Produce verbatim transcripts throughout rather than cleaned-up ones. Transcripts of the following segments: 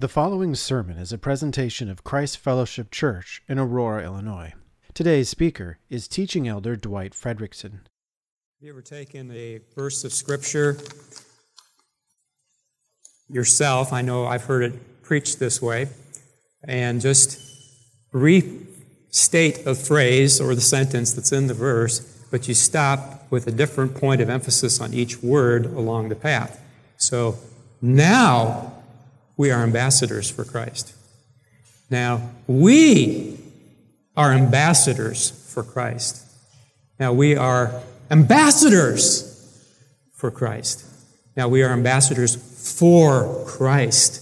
The following sermon is a presentation of Christ Fellowship Church in Aurora, Illinois. Today's speaker is Teaching Elder Dwight Fredrickson. Have you ever taken a verse of Scripture yourself? I know I've heard it preached this way, and just restate a phrase or the sentence that's in the verse, but you stop with a different point of emphasis on each word along the path. So now we are ambassadors for Christ. Now we are ambassadors for Christ. Now we are ambassadors for Christ. Now we are ambassadors for Christ.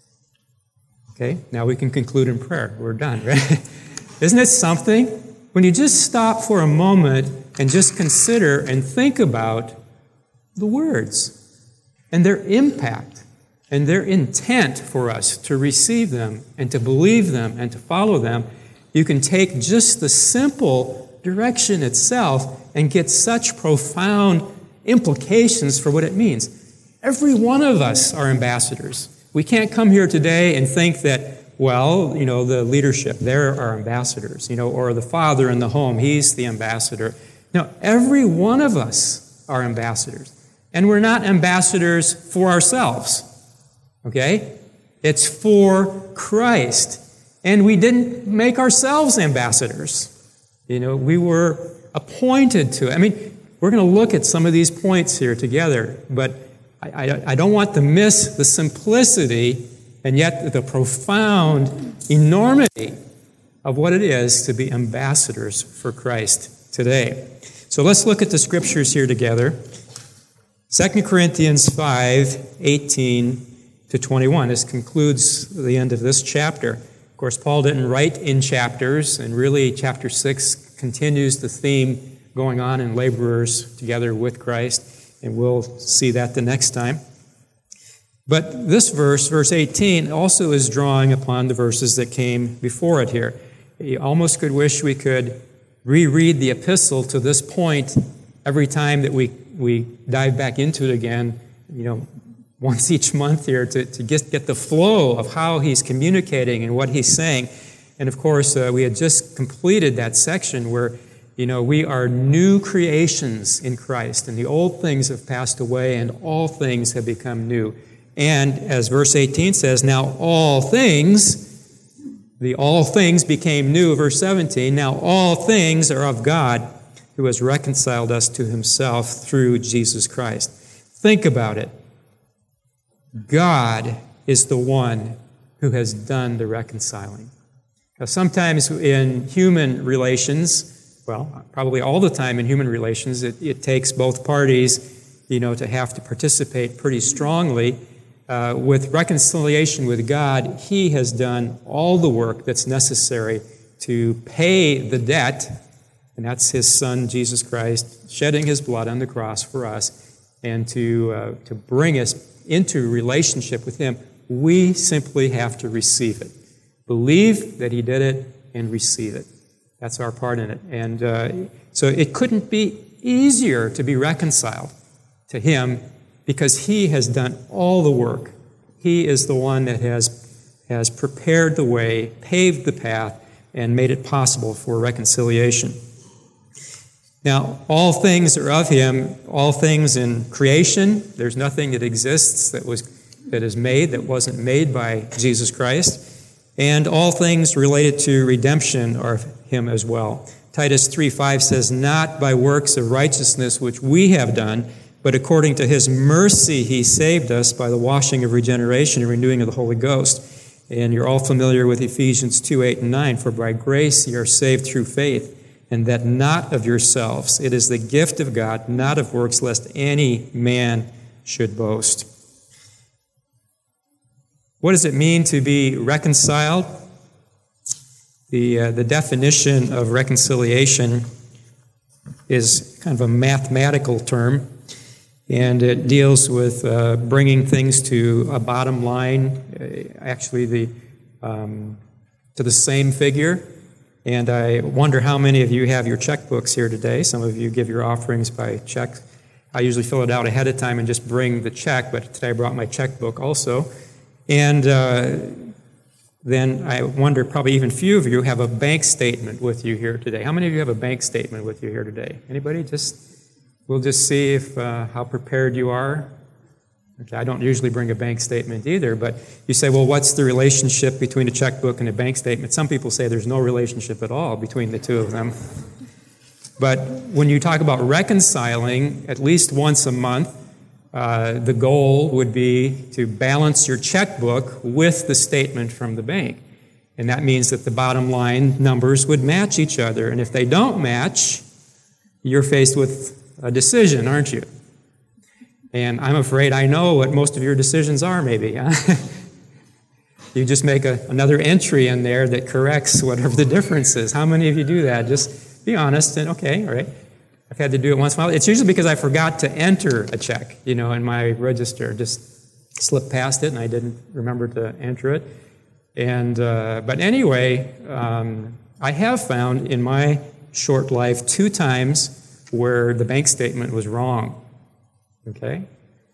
Okay, now we can conclude in prayer. We're done, right? Isn't it something? When you just stop for a moment and just consider and think about the words and their impact and their intent for us to receive them and to believe them and to follow them, you can take just the simple direction itself and get such profound implications for what it means. Every one of us are ambassadors. We can't come here today and think that, well, you know, the leadership, they're our ambassadors, you know, or the father in the home, he's the ambassador. No, every one of us are ambassadors. And we're not ambassadors for ourselves, okay? It's for Christ. And we didn't make ourselves ambassadors. You know, we were appointed to it. I mean, we're going to look at some of these points here together, but I, I, I don't want to miss the simplicity and yet the profound enormity of what it is to be ambassadors for Christ today. So let's look at the scriptures here together. Second Corinthians five, eighteen to twenty-one. This concludes the end of this chapter. Of course, Paul didn't write in chapters, and really chapter six continues the theme going on in laborers together with Christ, and we'll see that the next time. But this verse, verse eighteen, also is drawing upon the verses that came before it here. You almost could wish we could reread the epistle to this point every time that we, we dive back into it again, you know, once each month here to, to get, get the flow of how he's communicating and what he's saying. And of course, uh, we had just completed that section where, you know, we are new creations in Christ, and the old things have passed away and all things have become new. And as verse eighteen says, now all things, the all things became new, verse seventeen, now all things are of God, who has reconciled us to himself through Jesus Christ. Think about it. God is the one who has done the reconciling. Now, sometimes in human relations, well, probably all the time in human relations, it, it takes both parties, you know, to have to participate pretty strongly. Uh, with reconciliation with God, he has done all the work that's necessary to pay the debt, and that's his Son, Jesus Christ, shedding his blood on the cross for us, and to uh, to bring us into relationship with him. We simply have to receive it. Believe that he did it and receive it. That's our part in it. And uh, so it couldn't be easier to be reconciled to him because he has done all the work. He is the one that has, has prepared the way, paved the path, and made it possible for reconciliation. Now, all things are of him, all things in creation. There's nothing that exists that was that is made that wasn't made by Jesus Christ. And all things related to redemption are of him as well. Titus three five says, not by works of righteousness which we have done, but according to his mercy he saved us by the washing of regeneration and renewing of the Holy Ghost. And you're all familiar with Ephesians two, eight, and nine. For by grace ye are saved through faith, and that not of yourselves. It is the gift of God, not of works, lest any man should boast. What does it mean to be reconciled? The, uh, the definition of reconciliation is kind of a mathematical term, and it deals with uh, bringing things to a bottom line, uh, actually the um, to the same figure. And I wonder how many of you have your checkbooks here today. Some of you give your offerings by check. I usually fill it out ahead of time and just bring the check, but today I brought my checkbook also. And uh, then I wonder, probably even few of you have a bank statement with you here today. How many of you have a bank statement with you here today? Anybody? Just we'll just see if uh, how prepared you are. Okay, I don't usually bring a bank statement either, but you say, well, what's the relationship between a checkbook and a bank statement? Some people say there's no relationship at all between the two of them. But when you talk about reconciling at least once a month, uh, the goal would be to balance your checkbook with the statement from the bank. And that means that the bottom line numbers would match each other. And if they don't match, you're faced with a decision, aren't you? And I'm afraid I know what most of your decisions are, maybe. Huh? You just make a, another entry in there that corrects whatever the difference is. How many of you do that? Just be honest and, okay, all right. I've had to do it once in a while. It's usually because I forgot to enter a check, you know, in my register. Just slipped past it and I didn't remember to enter it. And uh, but anyway, um, I have found in my short life two times where the bank statement was wrong. Okay?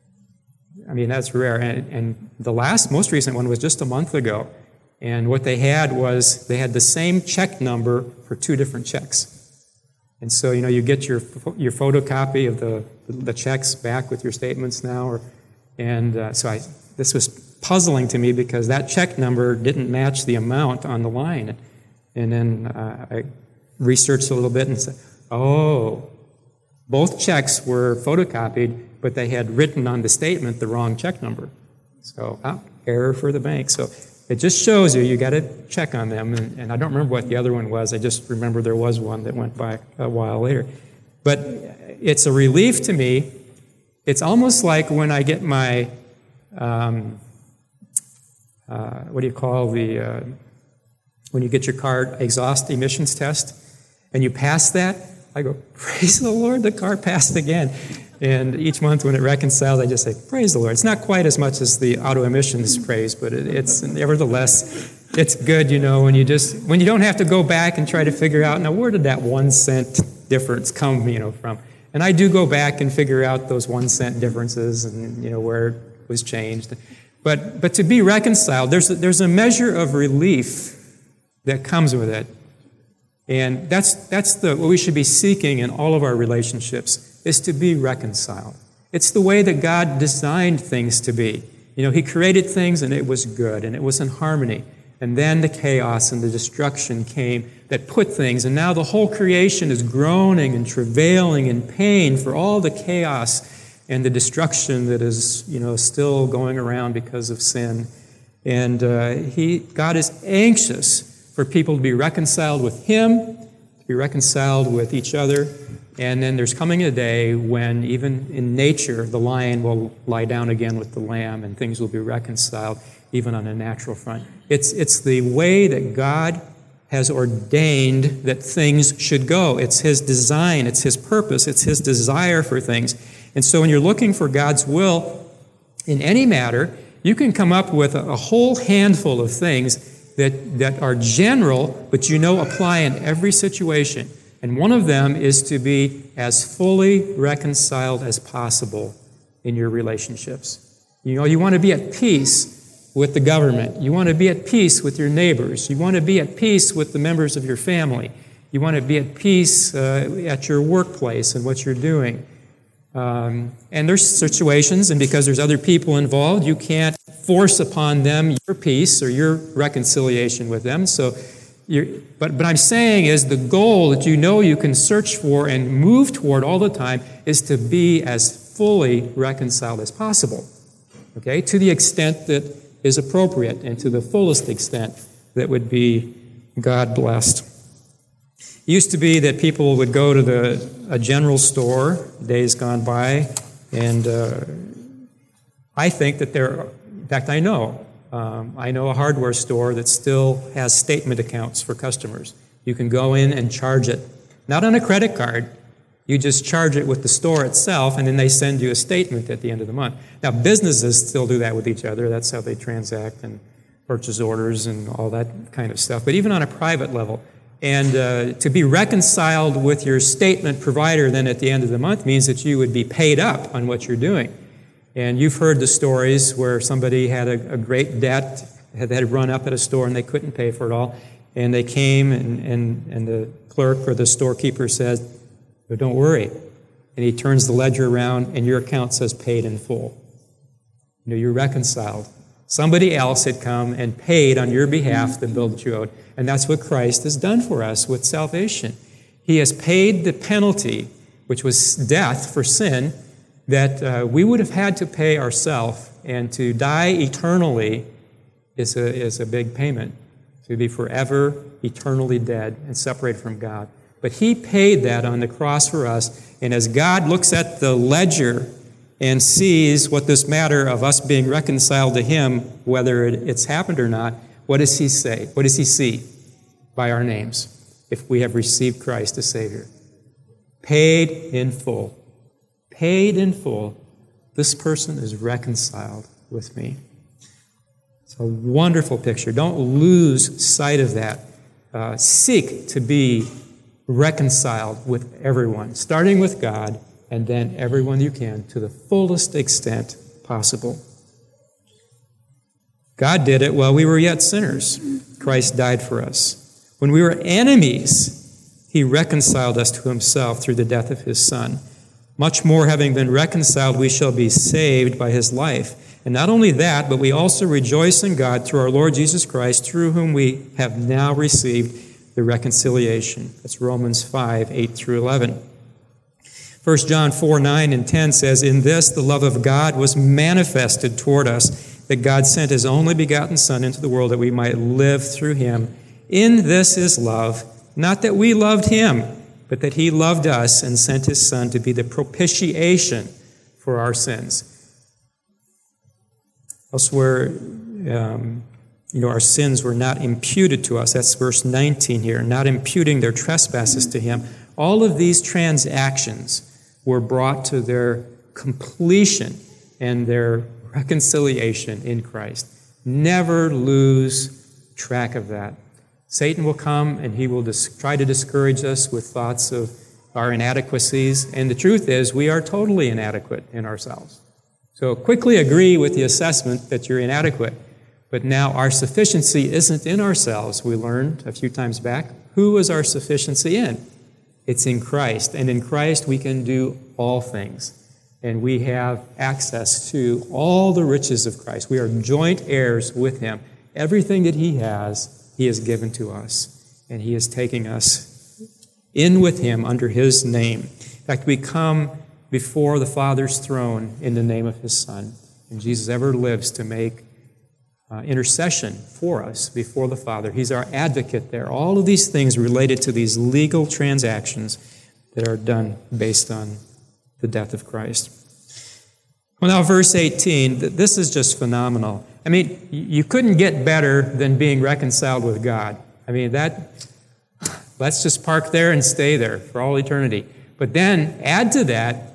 I mean, that's rare. And, and the last, most recent one was just a month ago. And what they had was, they had the same check number for two different checks. And so, you know, you get your your photocopy of the, the checks back with your statements now. Or, and uh, so I, this was puzzling to me because that check number didn't match the amount on the line. And then uh, I researched a little bit and said, oh, both checks were photocopied, but they had written on the statement the wrong check number. So, ah, error for the bank. So it just shows you, you got to check on them. And, and I don't remember what the other one was. I just remember there was one that went by a while later. But it's a relief to me. It's almost like when I get my, um, uh, what do you call the, uh, when you get your car exhaust emissions test, and you pass that, I go, praise the Lord, the car passed again. And each month when it reconciles, I just say, praise the Lord. It's not quite as much as the auto emissions praise, but it, it's nevertheless, it's good, you know, when you just, when you don't have to go back and try to figure out, now where did that one cent difference come, you know, from? And I do go back and figure out those one cent differences and, you know, where it was changed. But, but to be reconciled, there's a, there's a measure of relief that comes with it. And that's that's the what we should be seeking in all of our relationships, is to be reconciled. It's the way that God designed things to be. You know, He created things and it was good and it was in harmony. And then the chaos and the destruction came that put things, and now the whole creation is groaning and travailing in pain for all the chaos and the destruction that is, you know, still going around because of sin. And uh, He, God is anxious for people to be reconciled with Him, to be reconciled with each other. And then there's coming a day when even in nature, the lion will lie down again with the lamb and things will be reconciled, even on a natural front. It's, it's the way that God has ordained that things should go. It's His design, it's His purpose, it's His desire for things. And so when you're looking for God's will in any matter, you can come up with a, a whole handful of things that, that are general, but you know apply in every situation. And one of them is to be as fully reconciled as possible in your relationships. You know, you want to be at peace with the government. You want to be at peace with your neighbors. You want to be at peace with the members of your family. You want to be at peace uh, at your workplace and what you're doing. Um, and there's situations, and because there's other people involved, you can't force upon them your peace or your reconciliation with them. So, you're, but what I'm saying is the goal that you know you can search for and move toward all the time is to be as fully reconciled as possible, okay, to the extent that is appropriate and to the fullest extent that would be God-blessed. It used to be that people would go to the a general store, days gone by, and uh, I think that there, in fact, I know, um, I know a hardware store that still has statement accounts for customers. You can go in and charge it, not on a credit card. You just charge it with the store itself, and then they send you a statement at the end of the month. Now, businesses still do that with each other. That's how they transact and purchase orders and all that kind of stuff. But even on a private level, and uh, to be reconciled with your statement provider then at the end of the month means that you would be paid up on what you're doing. And you've heard the stories where somebody had a, a great debt, had, had run up at a store and they couldn't pay for it all. And they came and, and, and the clerk or the storekeeper says, "But don't worry." And he turns the ledger around and your account says paid in full. You know, you're reconciled. Somebody else had come and paid on your behalf the bill that you owed. And that's what Christ has done for us with salvation. He has paid the penalty, which was death for sin, that uh, we would have had to pay ourselves. And to die eternally is a, is a big payment. To be forever, eternally dead and separated from God. But he paid that on the cross for us. And as God looks at the ledger and sees what this matter of us being reconciled to him, whether it's happened or not, what does he say? What does he see? By our names, if we have received Christ as Savior. Paid in full. Paid in full. This person is reconciled with me. It's a wonderful picture. Don't lose sight of that. Uh, seek to be reconciled with everyone, starting with God, and then everyone you can to the fullest extent possible. God did it while we were yet sinners. Christ died for us. When we were enemies, he reconciled us to himself through the death of his Son. Much more, having been reconciled, we shall be saved by his life. And not only that, but we also rejoice in God through our Lord Jesus Christ, through whom we have now received the reconciliation. That's Romans five, eight through eleven. First John four, nine and ten says, "In this the love of God was manifested toward us, that God sent his only begotten Son into the world that we might live through him. In this is love, not that we loved him, but that he loved us and sent his Son to be the propitiation for our sins." Elsewhere, um, you know, our sins were not imputed to us. That's verse nineteen here, not imputing their trespasses to him. All of these transactions were brought to their completion and their reconciliation in Christ. Never lose track of that. Satan will come and he will dis- try to discourage us with thoughts of our inadequacies. And the truth is, we are totally inadequate in ourselves. So quickly agree with the assessment that you're inadequate. But now our sufficiency isn't in ourselves. We learned a few times back. Who is our sufficiency in? It's in Christ. And in Christ we can do all things. And we have access to all the riches of Christ. We are joint heirs with him. Everything that he has, he has given to us. And he is taking us in with him under his name. In fact, we come before the Father's throne in the name of his Son. And Jesus ever lives to make uh, intercession for us before the Father. He's our advocate there. All of these things related to these legal transactions that are done based on the death of Christ. Well, now verse eighteen, this is just phenomenal. I mean, you couldn't get better than being reconciled with God. I mean, that, let's just park there and stay there for all eternity. But then add to that,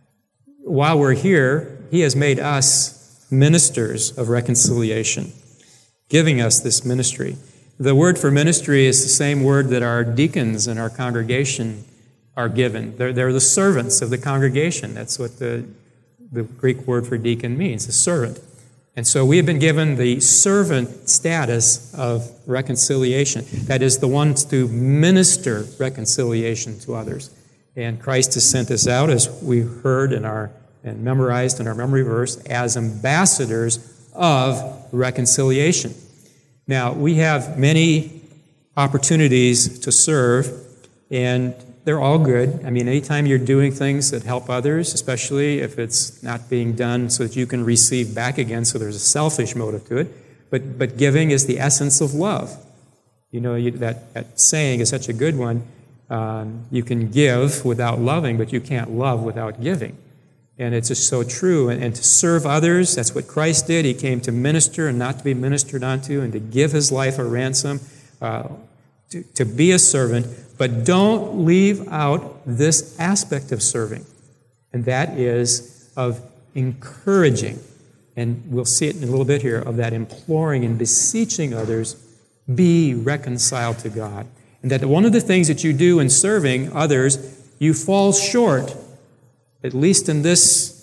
while we're here, he has made us ministers of reconciliation, giving us this ministry. The word for ministry is the same word that our deacons in our congregation are given. They're, they're the servants of the congregation. That's what the, the Greek word for deacon means, a servant. And so we have been given the servant status of reconciliation. That is, the ones to minister reconciliation to others. And Christ has sent us out, as we heard in our and memorized in our memory verse, as ambassadors of reconciliation. Now, we have many opportunities to serve, and they're all good. I mean, anytime you're doing things that help others, especially if it's not being done so that you can receive back again, so there's a selfish motive to it, but but giving is the essence of love. You know, you, that, that saying is such a good one. Um, you can give without loving, but you can't love without giving. And it's just so true. And, and to serve others, that's what Christ did. He came to minister and not to be ministered unto, and to give his life a ransom, uh, to, to be a servant. But don't leave out this aspect of serving, and that is of encouraging. And we'll see it in a little bit here, of that imploring and beseeching others, be reconciled to God. And that one of the things that you do in serving others, you fall short, at least in this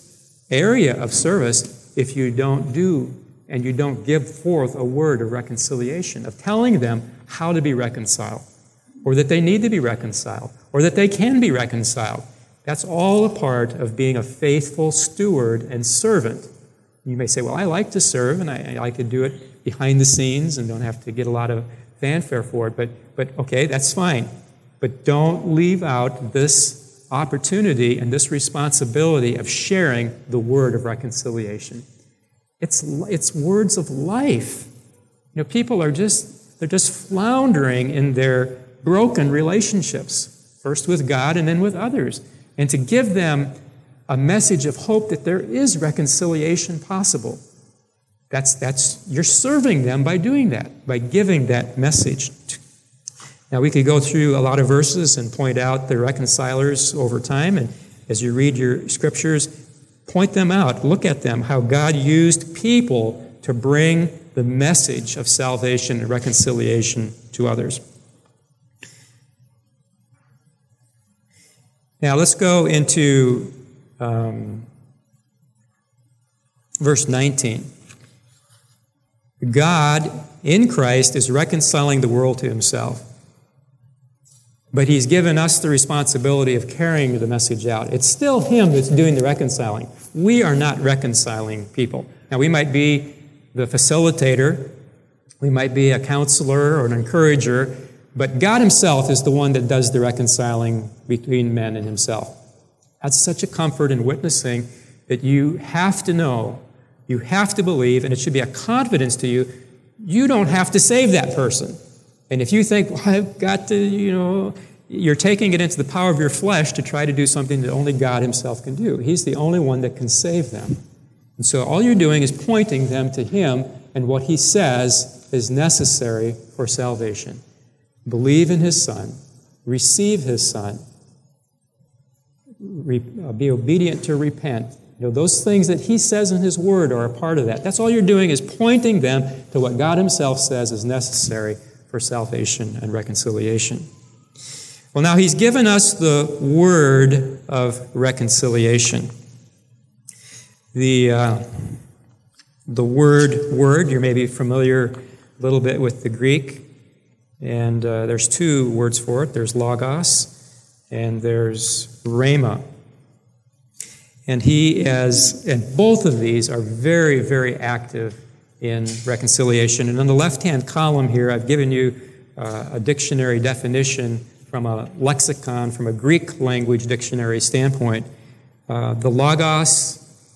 area of service if you don't do and you don't give forth a word of reconciliation, of telling them how to be reconciled, or that they need to be reconciled, or that they can be reconciled. That's all a part of being a faithful steward and servant. You may say, well, I like to serve, and I, I could do it behind the scenes and don't have to get a lot of fanfare for it, but, but okay, that's fine. But don't leave out this opportunity and this responsibility of sharing the word of reconciliation. It's, it's words of life. You know, people are just, they're just floundering in their broken relationships, first with God and then with others. And to give them a message of hope that there is reconciliation possible, that's, that's, you're serving them by doing that, by giving that message. Now, we could go through a lot of verses and point out the reconcilers over time, and as you read your scriptures, point them out, look at them, how God used people to bring the message of salvation and reconciliation to others. Now, let's go into um, verse nineteen. God, in Christ, is reconciling the world to himself. But he's given us the responsibility of carrying the message out. It's still him that's doing the reconciling. We are not reconciling people. Now, we might be the facilitator, we might be a counselor or an encourager, but God himself is the one that does the reconciling between men and himself. That's such a comfort in witnessing that you have to know, you have to believe, and it should be a confidence to you, you don't have to save that person. And if you think, well, I've got to, you know, you're taking it into the power of your flesh to try to do something that only God himself can do. He's the only one that can save them. And so all you're doing is pointing them to him and what he says is necessary for salvation. Believe in his Son, receive his Son, re- uh, be obedient to repent. You know, those things that he says in his word are a part of that. That's all you're doing is pointing them to what God himself says is necessary for salvation and reconciliation. Well, now he's given us the word of reconciliation. The uh, the word word, you may be familiar a little bit with the Greek, and uh, there's two words for it. There's logos and there's rhema. And he is, and both of these are very, very active in reconciliation. And on the left-hand column here, I've given you uh, a dictionary definition from a lexicon, from a Greek language dictionary standpoint. Uh, the logos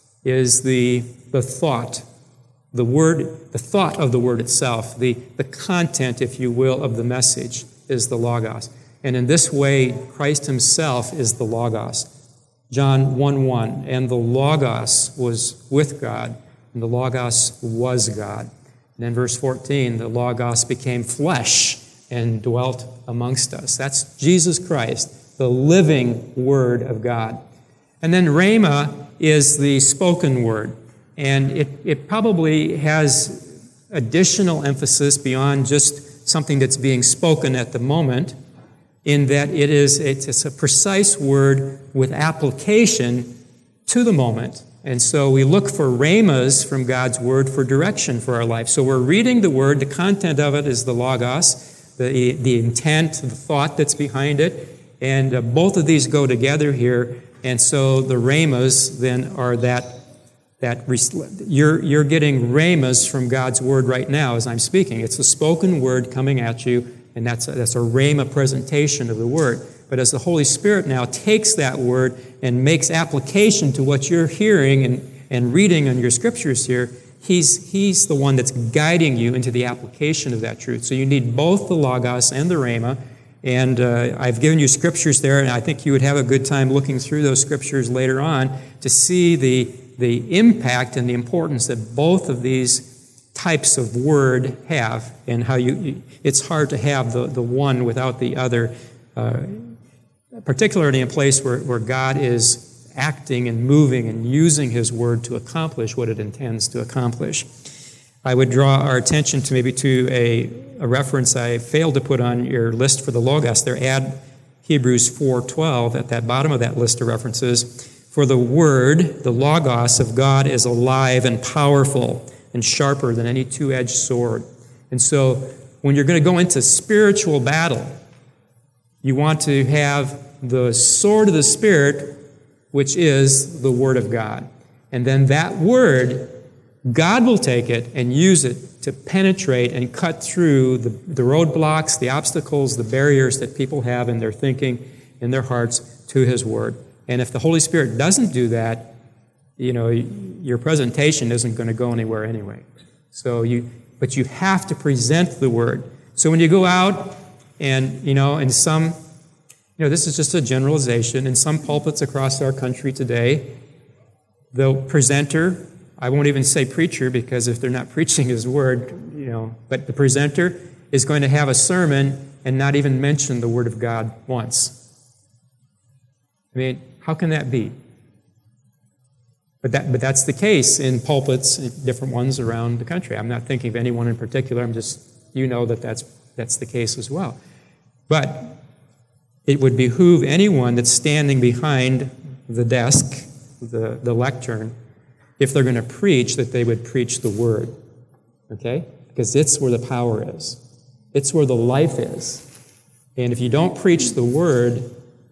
is the, the thought, the word, the thought of the word itself, the, the content, if you will, of the message is the logos. And in this way, Christ himself is the logos. John one one, and the logos was with God, and the Logos was God. And in verse fourteen, the Logos became flesh and dwelt amongst us. That's Jesus Christ, the living Word of God. And then Rhema is the spoken word. And it, it probably has additional emphasis beyond just something that's being spoken at the moment, in that it is it's a precise word with application to the moment. And so we look for rhemas from God's word for direction for our life. So we're reading the word. The content of it is the logos, the, the intent, the thought that's behind it. And uh, both of these go together here. And so the rhemas then are that, that you're, you're getting rhemas from God's word right now as I'm speaking. It's the spoken word coming at you, and that's a, that's a rhema presentation of the word. But as the Holy Spirit now takes that word and makes application to what you're hearing and, and reading in your scriptures here, he's, he's the one that's guiding you into the application of that truth. So you need both the logos and the rhema. And uh, I've given you scriptures there, and I think you would have a good time looking through those scriptures later on to see the, the impact and the importance that both of these types of word have, and how you, you it's hard to have the, the one without the other, uh, particularly in a place where, where God is acting and moving and using his word to accomplish what it intends to accomplish. I would draw our attention to maybe to a, a reference I failed to put on your list for the Logos there. Add Hebrews four twelve at that bottom of that list of references. For the word, the logos of God, is alive and powerful and sharper than any two-edged sword. And so when you're going to go into spiritual battle, you want to have the sword of the Spirit, which is the Word of God. And then that Word, God will take it and use it to penetrate and cut through the, the roadblocks, the obstacles, the barriers that people have in their thinking, in their hearts, to His Word. And if the Holy Spirit doesn't do that, you know, your presentation isn't going to go anywhere anyway. So you, but you have to present the Word. So when you go out and, you know, in some, you know, this is just a generalization, in some pulpits across our country today, the presenter, I won't even say preacher, because if they're not preaching His Word, you know, but the presenter is going to have a sermon and not even mention the Word of God once. I mean, how can that be? But that, but that's the case in pulpits, different ones around the country. I'm not thinking of anyone in particular. I'm just, you know that that's, that's the case as well. But it would behoove anyone that's standing behind the desk, the, the lectern, if they're going to preach, that they would preach the Word. Okay? Because it's where the power is. It's where the life is. And if you don't preach the Word,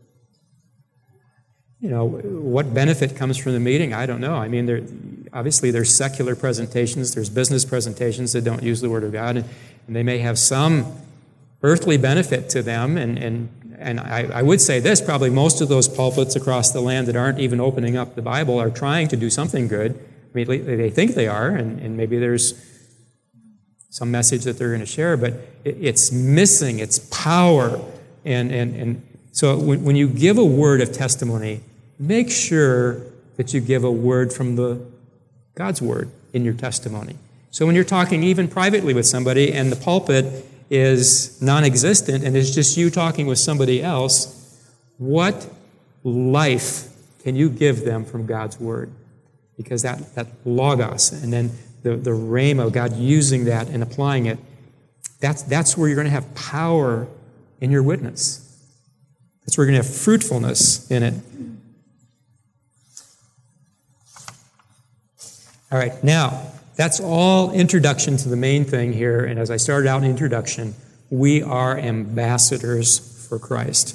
you know, what benefit comes from the meeting? I don't know. I mean, there, obviously there's secular presentations, there's business presentations that don't use the Word of God, and, and they may have some earthly benefit to them, and, and, and I, I would say this, probably most of those pulpits across the land that aren't even opening up the Bible are trying to do something good. I mean, they think they are, and, and maybe there's some message that they're going to share, but it, it's missing its power. And, and, and so when, when you give a word of testimony, make sure that you give a word from the God's Word in your testimony. So when you're talking even privately with somebody and the pulpit is non-existent and it's just you talking with somebody else, what life can you give them from God's Word? Because that, that logos and then the, the rhema, God using that and applying it, that's, that's where you're going to have power in your witness. That's where you're going to have fruitfulness in it. All right, now, that's all introduction to the main thing here. And as I started out in introduction, we are ambassadors for Christ.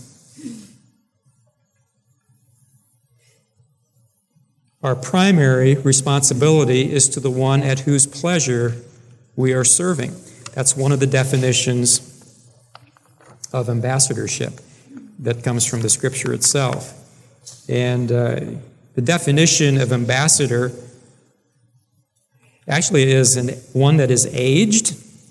Our primary responsibility is to the one at whose pleasure we are serving. That's one of the definitions of ambassadorship that comes from the Scripture itself. And uh, the definition of ambassador actually is an, one that is aged,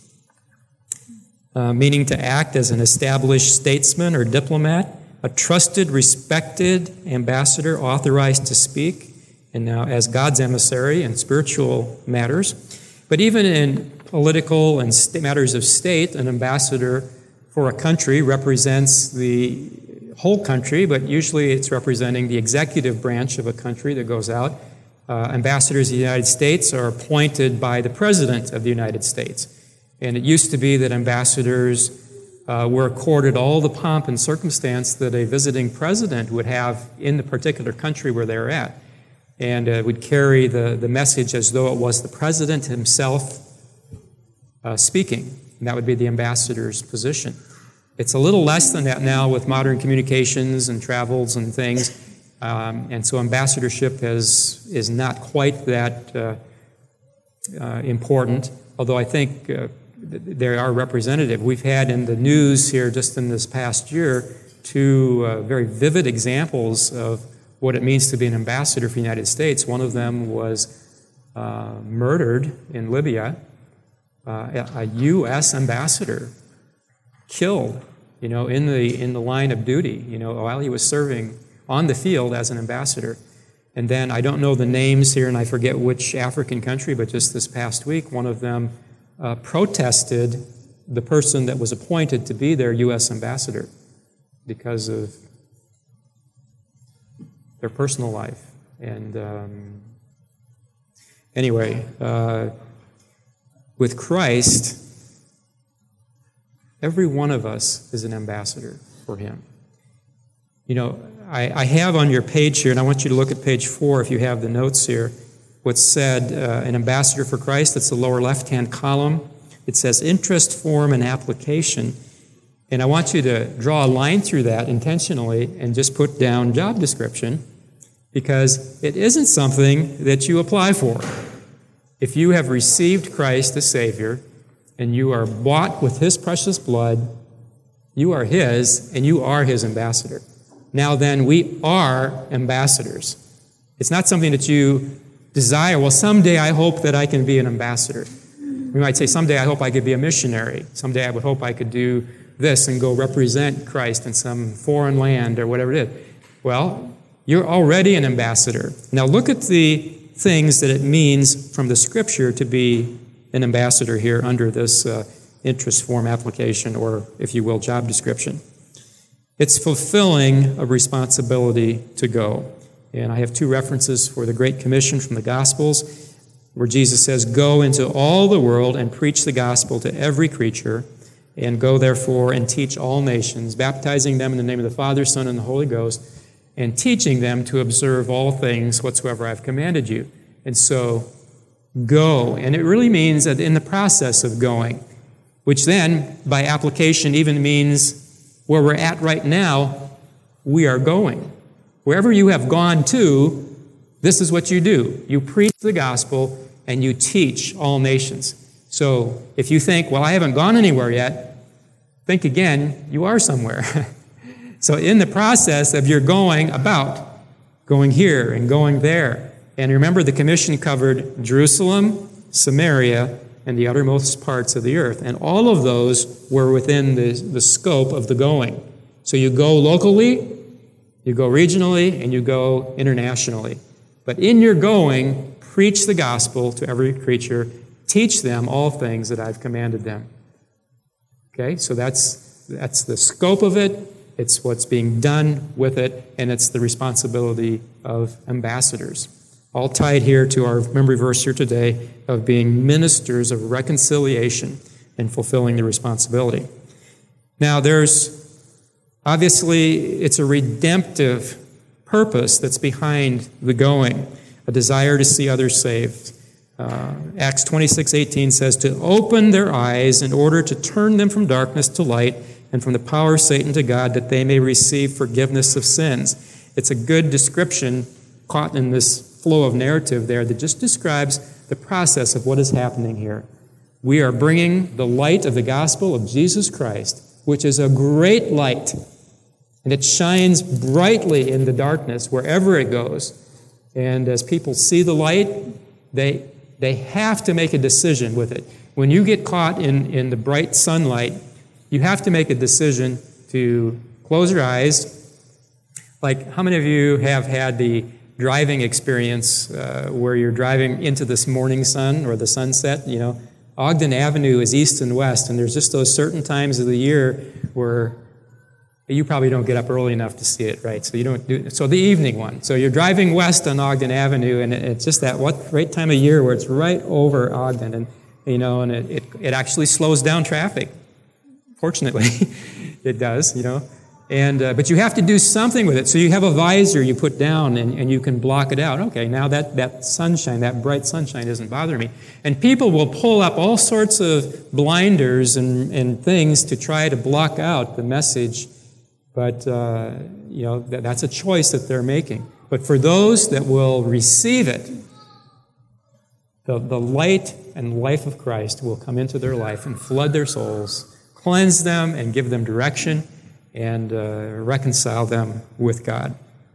uh, meaning to act as an established statesman or diplomat, a trusted, respected ambassador authorized to speak, and now as God's emissary in spiritual matters. But even in political and st- matters of state, an ambassador for a country represents the whole country, but usually it's representing the executive branch of a country that goes out. Uh, ambassadors of the United States are appointed by the President of the United States. And it used to be that ambassadors uh, were accorded all the pomp and circumstance that a visiting president would have in the particular country where they're at. And uh, would carry the, the message as though it was the president himself uh, speaking. And that would be the ambassador's position. It's a little less than that now with modern communications and travels and things. Um, and so ambassadorship has, is not quite that uh, uh, important, although I think uh, they are representative. We've had in the news here just in this past year two uh, very vivid examples of what it means to be an ambassador for the United States. One of them was uh, murdered in Libya, uh, a U S ambassador killed, you know, in the in the line of duty, you know, while he was serving on the field as an ambassador. And then, I don't know the names here, and I forget which African country, but just this past week, one of them uh, protested the person that was appointed to be their U S ambassador because of their personal life. And um, anyway, uh, with Christ, every one of us is an ambassador for Him. You know, I, I have on your page here, and I want you to look at page four if you have the notes here, what's said, uh, an ambassador for Christ. That's the lower left-hand column. It says interest, form, and application. And I want you to draw a line through that intentionally and just put down job description, because it isn't something that you apply for. If you have received Christ as Savior and you are bought with His precious blood, you are His and you are His ambassador. Now then, we are ambassadors. It's not something that you desire. Well, someday I hope that I can be an ambassador. We might say, someday I hope I could be a missionary. Someday I would hope I could do this and go represent Christ in some foreign land or whatever it is. Well, you're already an ambassador. Now look at the things that it means from the Scripture to be an ambassador here under this uh, interest form application, or, if you will, job description. It's fulfilling a responsibility to go. And I have two references for the Great Commission from the Gospels, where Jesus says, "Go into all the world and preach the gospel to every creature, and go therefore and teach all nations, baptizing them in the name of the Father, Son, and the Holy Ghost, and teaching them to observe all things whatsoever I've commanded you." And so, go. And it really means that in the process of going, which then, by application, even means where we're at right now, we are going. Wherever you have gone to, this is what you do. You preach the gospel and you teach all nations. So if you think, well, I haven't gone anywhere yet, think again, you are somewhere. So in the process of your going about, going here and going there, and remember the commission covered Jerusalem, Samaria, and the uttermost parts of the earth. And all of those were within the, the scope of the going. So you go locally, you go regionally, and you go internationally. But in your going, preach the gospel to every creature, teach them all things that I've commanded them. Okay, so that's, that's the scope of it, it's what's being done with it, and it's the responsibility of ambassadors. All tied here to our memory verse here today of being ministers of reconciliation and fulfilling the responsibility. Now, there's obviously, it's a redemptive purpose that's behind the going, a desire to see others saved. Uh, Acts twenty-six eighteen says, "To open their eyes in order to turn them from darkness to light and from the power of Satan to God, that they may receive forgiveness of sins." It's a good description caught in this flow of narrative there that just describes the process of what is happening here. We are bringing the light of the gospel of Jesus Christ, which is a great light, and it shines brightly in the darkness wherever it goes. And as people see the light, they they have to make a decision with it. When you get caught in, in the bright sunlight, you have to make a decision to close your eyes. Like, how many of you have had the driving experience uh, where you're driving into this morning sun or the sunset? You know, Ogden Avenue is east and west, and there's just those certain times of the year where you probably don't get up early enough to see it, right? So you don't do, so the evening one. So you're driving west on Ogden Avenue, and it's just that what right time of year where it's right over Ogden, and you know, and it, it, it actually slows down traffic. Fortunately, it does, you know. And uh, but you have to do something with it. So you have a visor you put down, and, and you can block it out. Okay, now that, that sunshine, that bright sunshine doesn't bother me. And people will pull up all sorts of blinders and, and things to try to block out the message. But, uh, you know, that, that's a choice that they're making. But for those that will receive it, the, the light and life of Christ will come into their life and flood their souls, cleanse them, and give them direction, and uh, reconcile them with God.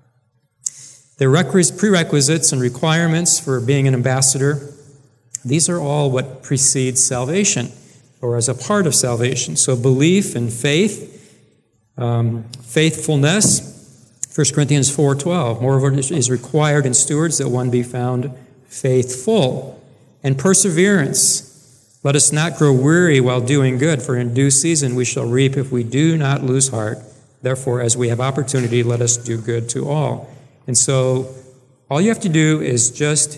The prerequisites and requirements for being an ambassador, these are all what precedes salvation, or as a part of salvation. So belief and faith, um, faithfulness, First Corinthians four twelve, moreover it is required in stewards that one be found faithful. And perseverance, let us not grow weary while doing good, for in due season we shall reap if we do not lose heart. Therefore, as we have opportunity, let us do good to all. And so, all you have to do is just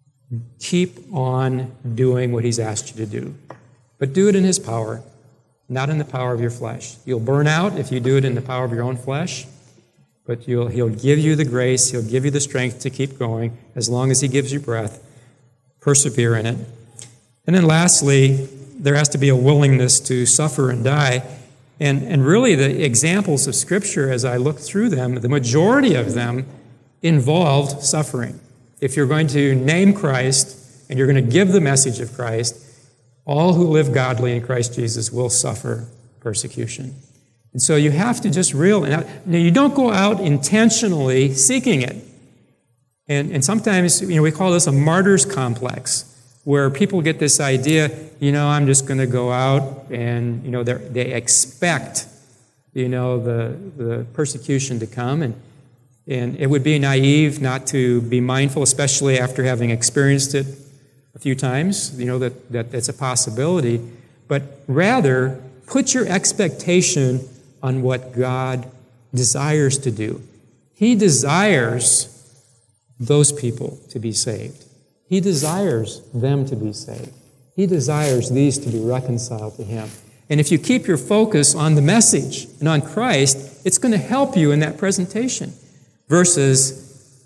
keep on doing what He's asked you to do. But do it in His power, not in the power of your flesh. You'll burn out if you do it in the power of your own flesh, but you'll, He'll give you the grace, He'll give you the strength to keep going as long as He gives you breath. Persevere in it. And then lastly, there has to be a willingness to suffer and die. And, and really the examples of Scripture, as I look through them, the majority of them involved suffering. If you're going to name Christ and you're going to give the message of Christ, all who live godly in Christ Jesus will suffer persecution. And so you have to just realize, now you don't go out intentionally seeking it. And, and sometimes, you know, we call this a martyr's complex, where people get this idea, you know, I'm just going to go out and, you know, they expect, you know, the, the persecution to come. And, and it would be naive not to be mindful, especially after having experienced it a few times, you know, that, that it's a possibility. But rather, put your expectation on what God desires to do. He desires those people to be saved. He desires them to be saved. He desires these to be reconciled to Him. And if you keep your focus on the message and on Christ, it's going to help you in that presentation. Versus,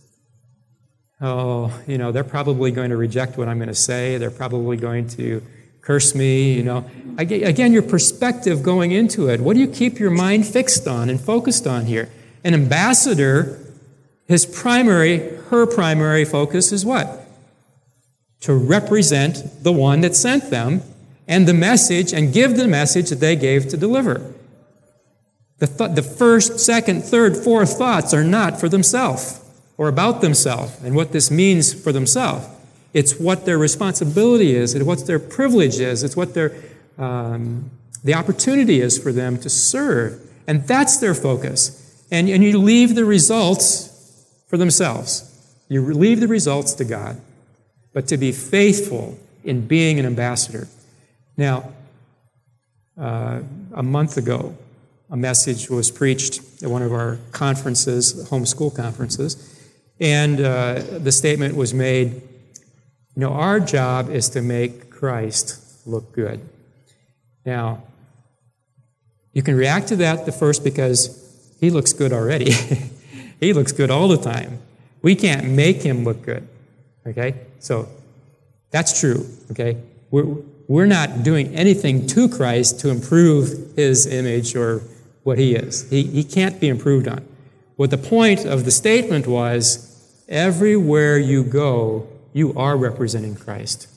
oh, you know, they're probably going to reject what I'm going to say. They're probably going to curse me, you know. Again, your perspective going into it. What do you keep your mind fixed on and focused on here? An ambassador, his primary, her primary focus is what? To represent the one that sent them and the message and give the message that they gave to deliver. The, th- the first, second, third, fourth thoughts are not for themselves or about themselves and what this means for themselves. It's what their responsibility is. It's what their privilege is. It's what their um, the opportunity is for them to serve. And that's their focus. And, and you leave the results for themselves. You leave the results to God. But to be faithful in being an ambassador. Now, uh, a month ago, a message was preached at one of our conferences, homeschool conferences, and uh, the statement was made, you know, our job is to make Christ look good. Now, you can react to that the first because He looks good already. He looks good all the time. We can't make Him look good, okay? So that's true, okay? We're, we're not doing anything to Christ to improve His image or what He is. He, he can't be improved on. What the point of the statement was, everywhere you go, you are representing Christ.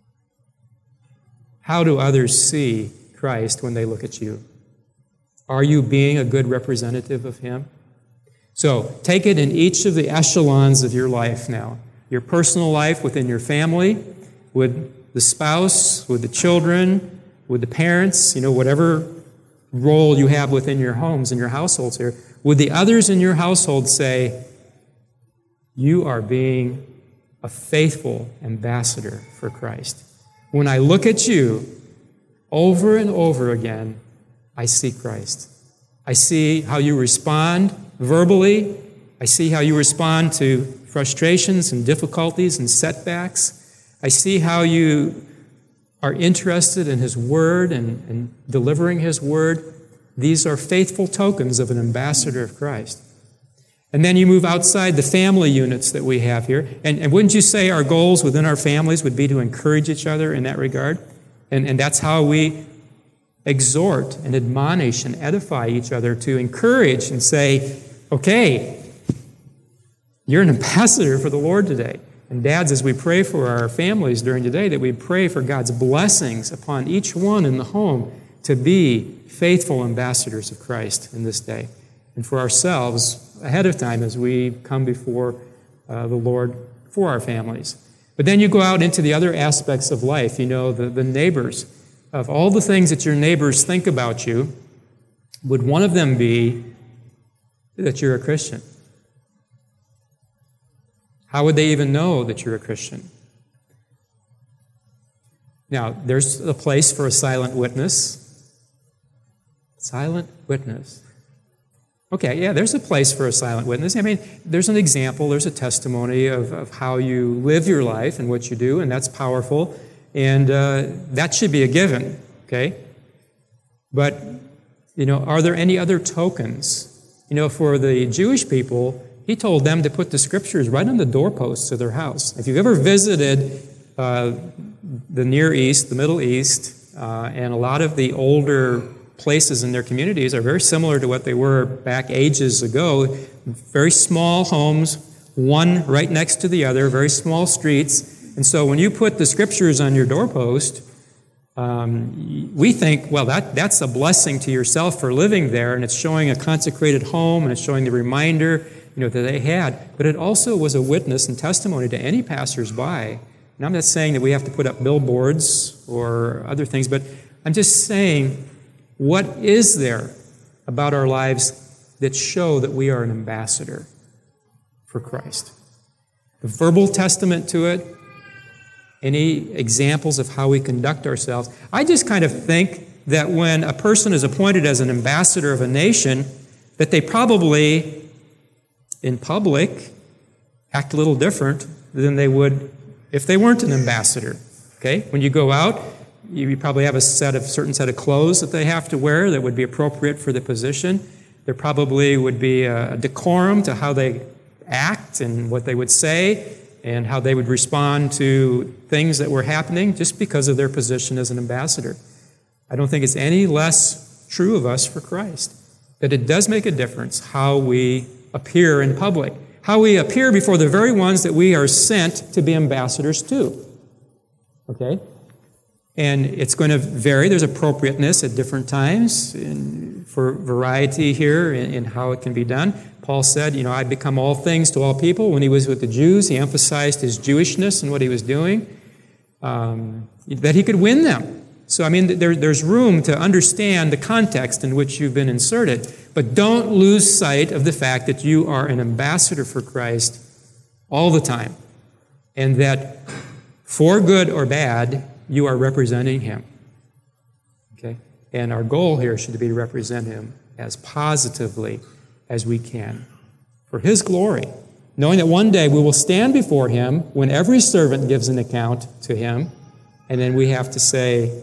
How do others see Christ when they look at you? Are you being a good representative of Him? So, take it in each of the echelons of your life now. Your personal life within your family, with the spouse, with the children, with the parents, you know, whatever role you have within your homes and your households here. Would the others in your household say, you are being a faithful ambassador for Christ? When I look at you, over and over again, I see Christ. I see how you respond verbally. I see how you respond to frustrations and difficulties and setbacks. I see how you are interested in His Word and, and delivering His Word. These are faithful tokens of an ambassador of Christ. And then you move outside the family units that we have here. And, and wouldn't you say our goals within our families would be to encourage each other in that regard? And, and that's how we exhort and admonish and edify each other, to encourage and say, okay, you're an ambassador for the Lord today. And dads, as we pray for our families during the day, that we pray for God's blessings upon each one in the home to be faithful ambassadors of Christ in this day. And for ourselves, ahead of time as we come before uh, the Lord for our families. But then you go out into the other aspects of life, you know, the, the neighbors. Of all the things that your neighbors think about you, would one of them be that you're a Christian? How would they even know that you're a Christian? Now, there's a place for a silent witness. Silent witness. Okay, yeah, there's a place for a silent witness. I mean, there's an example, there's a testimony of, of how you live your life and what you do, and that's powerful, and uh, that should be a given, okay? But, you know, are there any other tokens? You know, for the Jewish people, he told them to put the scriptures right on the doorposts of their house. If you've ever visited uh, the Near East, the Middle East, uh, and a lot of the older places in their communities are very similar to what they were back ages ago. Very small homes, one right next to the other, very small streets. And so when you put the scriptures on your doorpost, um, we think, well, that, that's a blessing to yourself for living there, and it's showing a consecrated home, and it's showing the reminder, you know, that they had. But it also was a witness and testimony to any passersby. And I'm not saying that we have to put up billboards or other things, but I'm just saying, what is there about our lives that show that we are an ambassador for Christ? The verbal testament to it, any examples of how we conduct ourselves. I just kind of think that when a person is appointed as an ambassador of a nation, that they probably, in public, act a little different than they would if they weren't an ambassador. Okay? When you go out, you probably have a set of certain set of clothes that they have to wear that would be appropriate for the position. There probably would be a decorum to how they act and what they would say and how they would respond to things that were happening just because of their position as an ambassador. I don't think it's any less true of us for Christ, that it does make a difference how we appear in public, how we appear before the very ones that we are sent to be ambassadors to. Okay? And it's going to vary. There's appropriateness at different times in, for variety here in, in how it can be done. Paul said, you know, I become all things to all people. When he was with the Jews, he emphasized his Jewishness and what he was doing, um, that he could win them. So, I mean, there, there's room to understand the context in which you've been inserted. But don't lose sight of the fact that you are an ambassador for Christ all the time. And that for good or bad, you are representing him. Okay? And our goal here should be to represent him as positively as we can for his glory, knowing that one day we will stand before him when every servant gives an account to him, and then we have to say,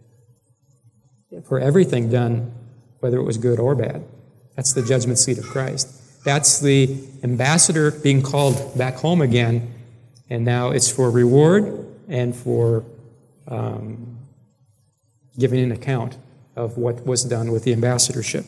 for everything done, whether it was good or bad. That's the judgment seat of Christ. That's the ambassador being called back home again, and now it's for reward and for um, giving an account of what was done with the ambassadorship.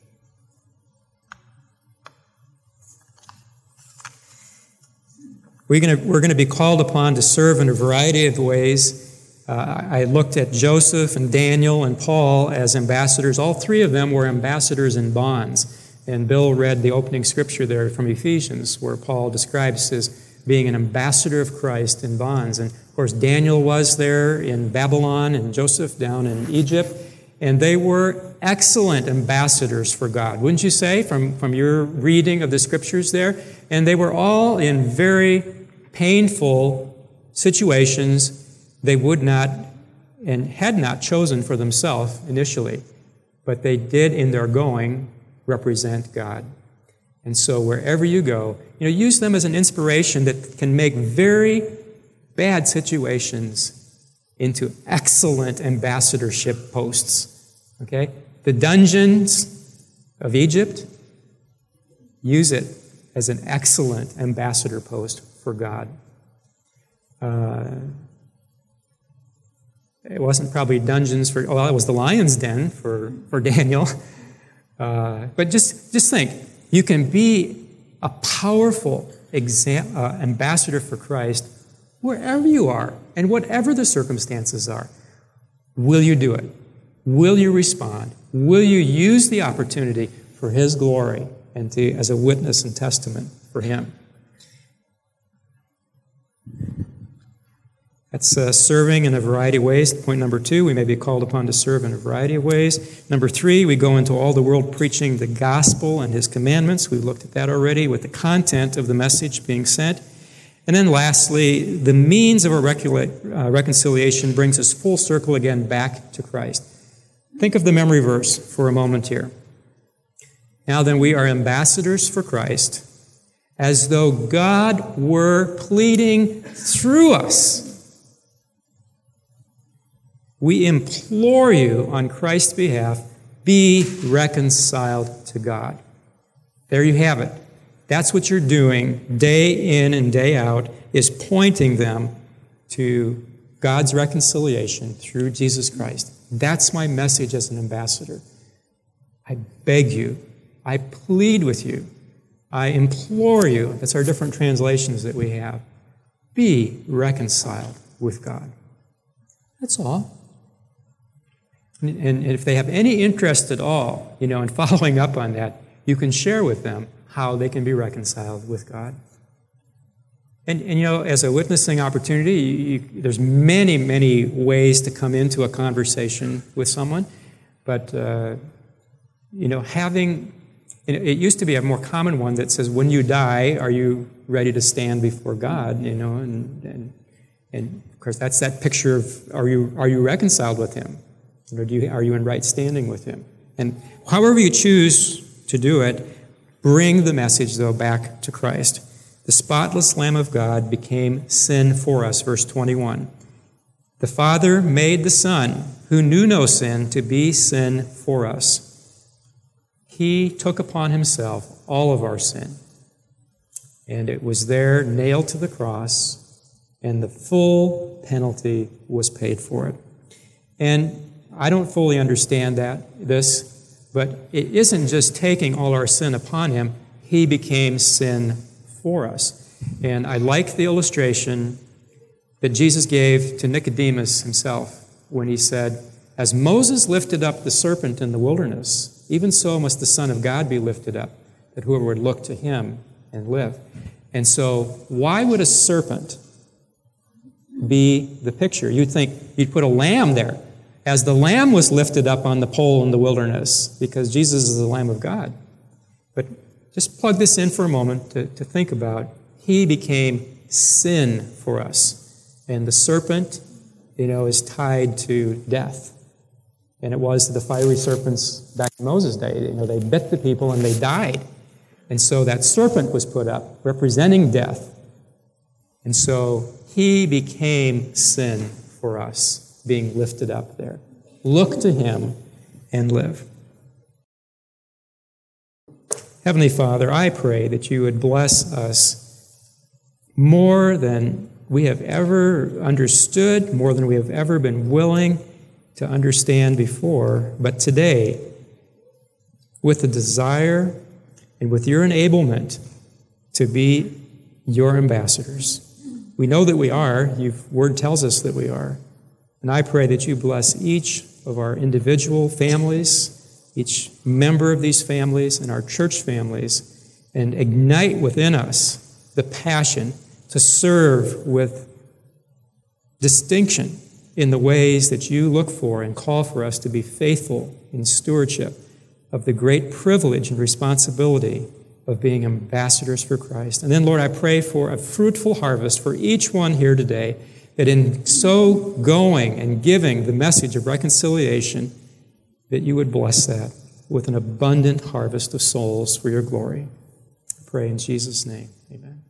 We're going to, we're going to be called upon to serve in a variety of ways. Uh, I looked at Joseph and Daniel and Paul as ambassadors. All three of them were ambassadors in bonds. And Bill read the opening scripture there from Ephesians, where Paul describes his being an ambassador of Christ in bonds. And, of course, Daniel was there in Babylon and Joseph down in Egypt. And they were excellent ambassadors for God, wouldn't you say, from, from your reading of the scriptures there? And they were all in very painful situations they would not and had not chosen for themselves initially, but they did in their going represent God. And so wherever you go, you know, use them as an inspiration that can make very bad situations into excellent ambassadorship posts. Okay? The dungeons of Egypt, use it as an excellent ambassador post for God. Uh, it wasn't probably dungeons for, well, it was the lion's den for, for Daniel. Uh, but just, just think, you can be a powerful exam, uh, ambassador for Christ wherever you are and whatever the circumstances are. Will you do it? Will you respond? Will you use the opportunity for his glory and to, as a witness and testament for him? That's uh, serving in a variety of ways. Point number two, we may be called upon to serve in a variety of ways. Number three, we go into all the world preaching the gospel and his commandments. We've looked at that already with the content of the message being sent. And then lastly, the means of a recul- uh, reconciliation brings us full circle again back to Christ. Think of the memory verse for a moment here. Now then, we are ambassadors for Christ, as though God were pleading through us. We implore you on Christ's behalf, be reconciled to God. There you have it. That's what you're doing day in and day out, is pointing them to God's reconciliation through Jesus Christ. That's my message as an ambassador. I beg you, I plead with you, I implore you, that's our different translations that we have, be reconciled with God. That's all. And, and if they have any interest at all, you know, in following up on that, you can share with them how they can be reconciled with God. And, and you know, as a witnessing opportunity, you, you, there's many, many ways to come into a conversation with someone. But, uh, you know, having, you know, it used to be a more common one that says, when you die, are you ready to stand before God? You know, and, and, and of course, that's that picture of, are you, are you reconciled with Him? Or do you, are you in right standing with Him? And however you choose to do it, bring the message, though, back to Christ. The spotless Lamb of God became sin for us, verse twenty-one. The Father made the Son, who knew no sin, to be sin for us. He took upon Himself all of our sin. And it was there, nailed to the cross, and the full penalty was paid for it. And I don't fully understand that, this, but it isn't just taking all our sin upon Him. He became sin for us. And I like the illustration that Jesus gave to Nicodemus himself when He said, as Moses lifted up the serpent in the wilderness, even so must the Son of God be lifted up, that whoever would look to Him and live. And so why would a serpent be the picture? You'd think you'd put a lamb there, as the lamb was lifted up on the pole in the wilderness, because Jesus is the Lamb of God. But just plug this in for a moment to, to think about. He became sin for us. And the serpent, you know, is tied to death. And it was the fiery serpents back in Moses' day. You know, they bit the people and they died. And so that serpent was put up, representing death. And so He became sin for us, being lifted up there. Look to Him and live. Heavenly Father, I pray that You would bless us more than we have ever understood, more than we have ever been willing to understand before. But today, with the desire and with Your enablement to be Your ambassadors, we know that we are. Your Word tells us that we are. And I pray that You bless each of our individual families, each member of these families and our church families, and ignite within us the passion to serve with distinction in the ways that You look for and call for us to be faithful in stewardship of the great privilege and responsibility of being ambassadors for Christ. And then, Lord, I pray for a fruitful harvest for each one here today, that in so going and giving the message of reconciliation, that You would bless that with an abundant harvest of souls for Your glory. I pray in Jesus' name. Amen.